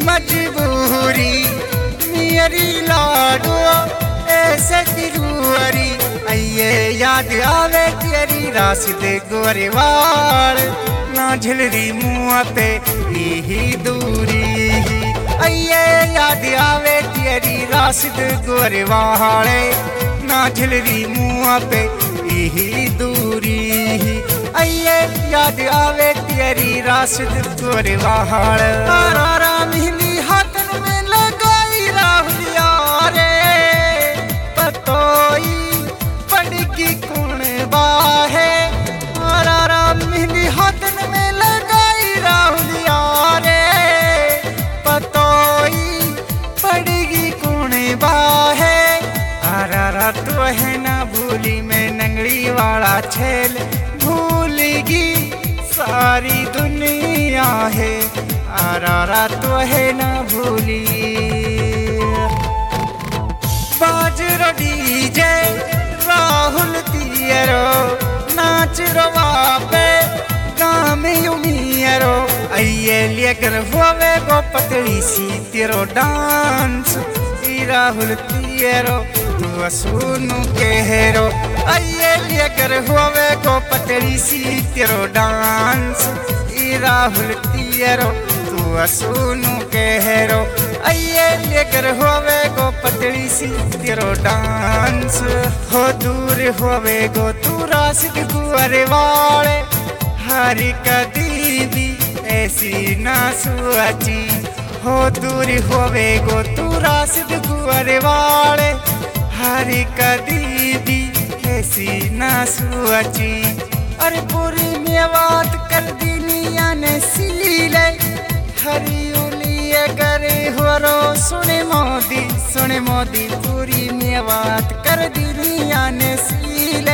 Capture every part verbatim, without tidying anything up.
मजबूरी मेरी लाडो ऐसे तिरुअरी आइए याद आवे तेरी राशिद गोरेवाल ना झिलरी मुँह पे यही दूरी आइए याद आवे तेरी राशिद गोरेवाल ना झिलरी मुँह पे यही दूरी आइए याद आवे तेरी राशिद गोरेवाल तारा मिली हाथन में लगाई राहुल यारे पतोई पड़गी कौन बाहे तारा मिली हाथन में लगाई राहुल यारे पतोई पड़गी कौन बाहे तारा तो है ना भूली मैं नंगड़ी वाला छेल भूलेगी सारी दुनिया है आरारा तो है ना भूली बाजरो डीजे राहुल तियरो नाच रवा पे गाम यूमियरो आइए लेकर हुए गो पतली सी तेरो डांस राहुल तियरो तू सुनु केहरो आइए लेकर हुए गो पतली सी तेरो डांस राहुल तियरो तू सुनु केहरो आइए लेकर होवे गो पतली सी तेरो डांस हो दूर होवे गो तू राशिद गोरेवाल हरी कदी भी ऐसी ना सोची हो दूर होवे गो तू राशिद गोरेवाल हरी कदी भी ऐसी ना सोची अरे पूरी मेवात कर दिनिया ने सीले हरियोलिए करे होरो सुने मोदी सुने मोदी पूरी मेवात कर दिनिया ने सीले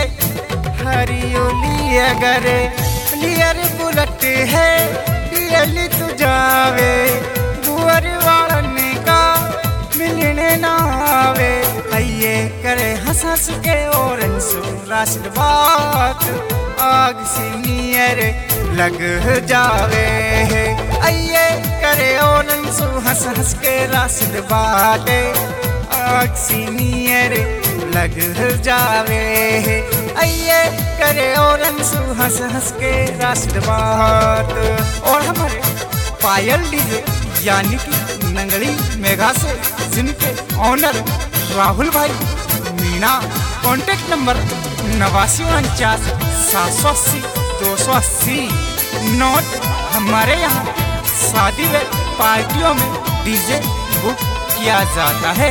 हरियोलिए करे लियर बुलट है दियली तू जावे बुअर वालने का मिलने ना आवे आइए करे हंस हंस के और राशिद बात आग सी नियर लग जावे है आइए करे ओनसु हंस हंस के राशिद बाटे आग सी नियर लग जावे है आइए करे ओनसु हंस हंस के राशिद बात और हमारे पायल डीजे यानी कि नंगली मेघा से जिनके ऑनर राहुल भाई मीना कॉन्टेक्ट नंबर नवासी उनचास सात सौ अस्सी दो सौ अस्सी नोट हमारे यहाँ शादी व पार्टियों में डीजे बुक किया जाता है।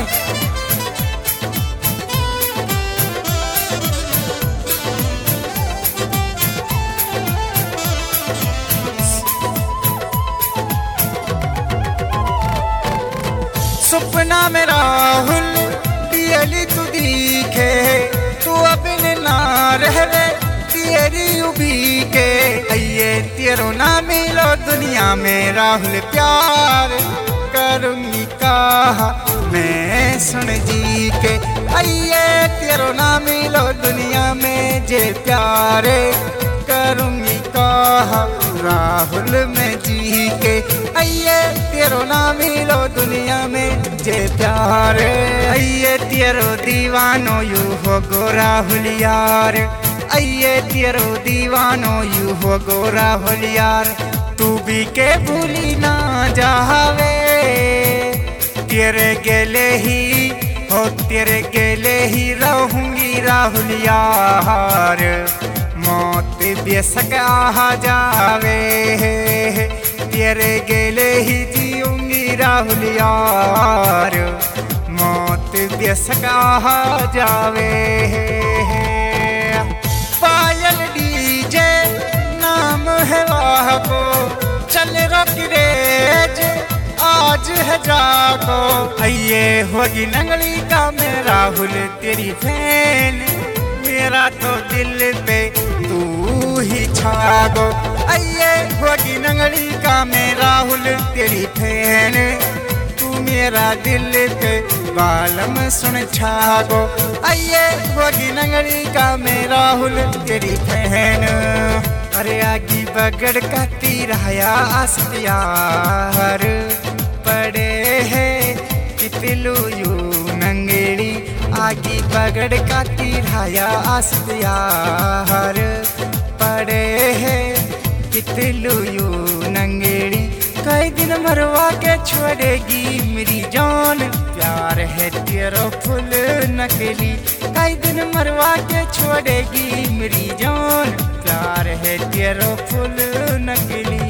सपना में राहुल दियली तू दिखे तू अपने ना रहवे तेरी उबी के आइए तेरो ना मिलो दुनिया में राहुल प्यार करूंगी कहा मैं सुन जी के आइए तेरो ना मिलो दुनिया में जे प्यारे करूंगी कहा राहुल में जी के आइए तेरो ना मिलो दुनिया में जे प्यारे आइए तेरो दीवानो यू हो गो राहुल यार आइए तेरो दीवानो यू हो गो राहुल यार तू भी के भूली ना जावे तेरे गेले ही हो तेरे गेले ही रहूंगी राहुल यार मौत बेशक आ जावे तेरे गेले ही जीऊंगी राहुल यार मौत बेशक आ जावे पायल डीजे नाम है वाह को चल रोकरेज आज है जागो आइए होगी नंगली का मैं राहुल तेरी फैन मेरा तो दिल पे तू ही छागो आइए होगी नंगली का मैं राहुल तेरी फैन तू मेरा दिल पे बालम सुन छागो आइए होगी नंगली का मैं राहुल तेरी फैन अरे आगी बगड़ का तीराया आस्तियार पड़े है कितलू यू नंगेड़ी आगी पगड़ का तिराया आस्तियार पड़े है कितलू यू नंगेड़ी कई दिन मरवा के छोड़ेगी मेरी जान प्यार है तेरा फुल नकली कई दिन मरवा के छोड़ेगी मेरी जान प्यार है तेरा फुल नकली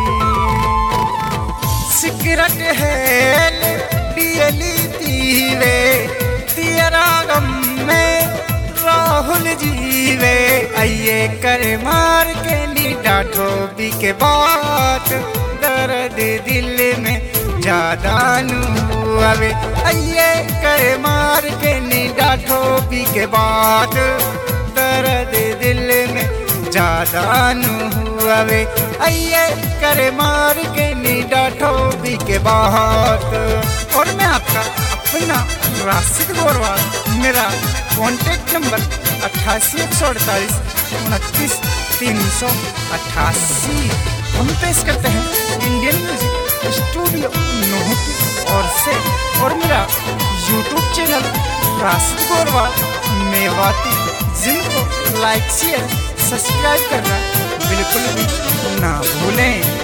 सिगरेट है पियली पीवे तेरा गम में राहुल जीवे आइए कर मार के नी डांटो भी के बात दर्द दिल में ज्यादा नू आवे आइए कर मार के नी डांटो भी के बात दर्द दिल में ज्यादा नू आवे आइए कर मार के नी डांटो भी के बात। और मैं आपका अपना राशिद गोरवाल मेरा कॉन्टेक्ट नंबर अट्ठासी एक सौ अड़तालीस उनतीस तीन सौ अट्ठासी हम पेश करते हैं इंडियन म्यूजिक स्टूडियो नोहटी और से और मेरा यूट्यूब चैनल राशिद गोरवाल मेवाती जिनको लाइक शेयर सब्सक्राइब करना बिल्कुल भी ना भूलें।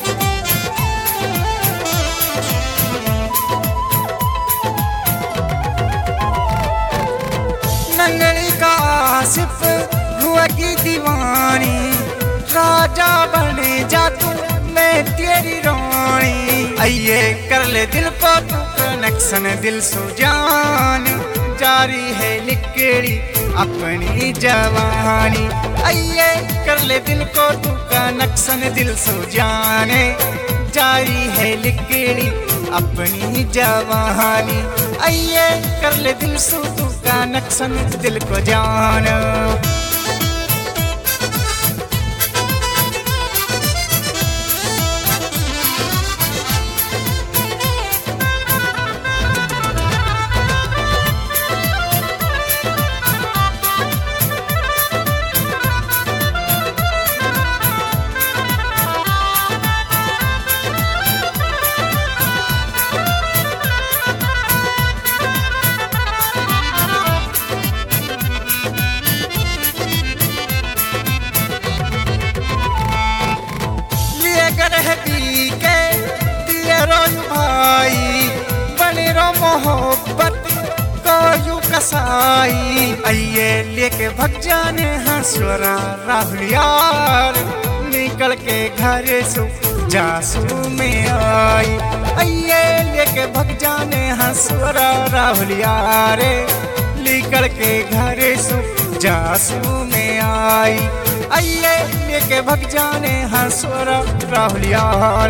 नंगली का आसिफ हुआ की दीवानी राजा बने जा तू मैं तेरी रानी आइए कर ले दिल को तू कनेक्शन दिल सो जान जारी है लिखड़ी अपनी जवानी आइए कर ले दिल को तू कनेक्शन दिल सो जाने जारी है लिखड़ी अपनी जवानी आइए कर ले दिल सो तू कनेक्शन दिल को जान। भाई बने रो मोहब्बत को यू कसाई आइए लेके भग जाने हंसुरा राहुल यार निकल के घर सु जासू में आई आइए लेके भग जाने हंसुरा राहुल यार निकल के घर सु जासू में आई आइए लेके भग जाने हंसुरा राहुल यार।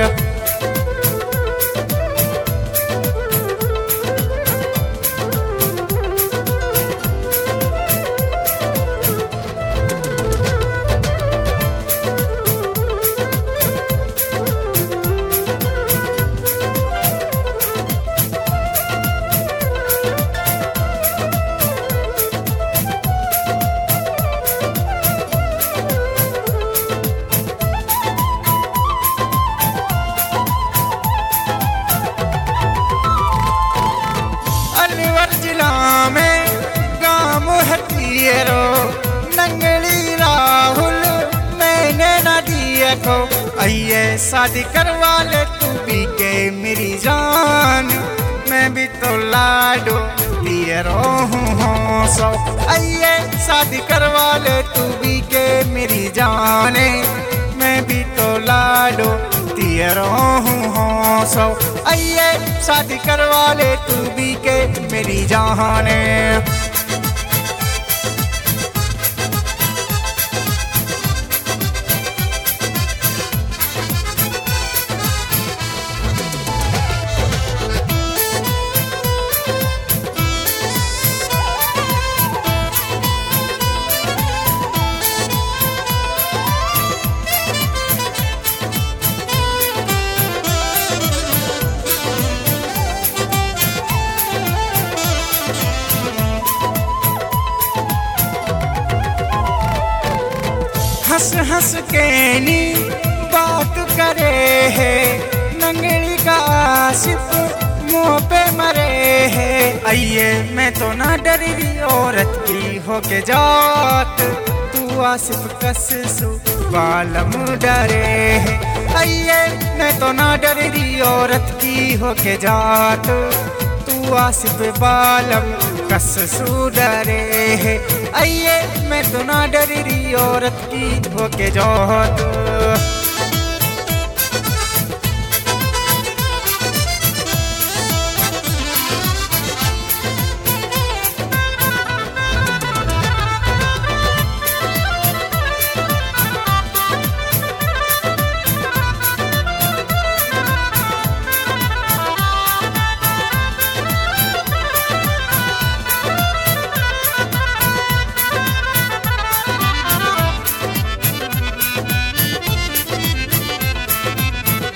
नंगली राहुल मैंने ना दिया को आइए शादी करवा ले तू भी के मेरी जान मैं भी तो लाडो दिए रहूं सो आइए शादी करवा ले तू भी के मेरी जाने मैं भी तो लाडो दिए रहूं सो आइए शादी करवा ले तू भी के मेरी जाने। हंस हंस के नी बात करे है नंगली का आसिफ मुंह पे मरे है। आइए मैं तो ना डरी रही औरत की होके जात, तू आसिफ कस सु बालम डरे है। आइए मैं तो ना डरी रही औरत की होके जात, तू आसिफ बालम कस सु डरे है। आइए मैं तो ना डरी रही औरत की होके जात।